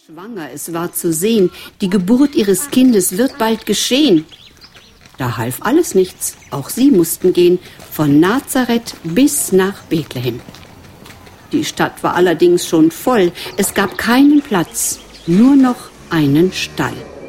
Schwanger, es war zu sehen, die Geburt ihres Kindes wird bald geschehen. Da half alles nichts, auch sie mussten gehen, von Nazareth bis nach Bethlehem. Die Stadt war allerdings schon voll, es gab keinen Platz, nur noch einen Stall.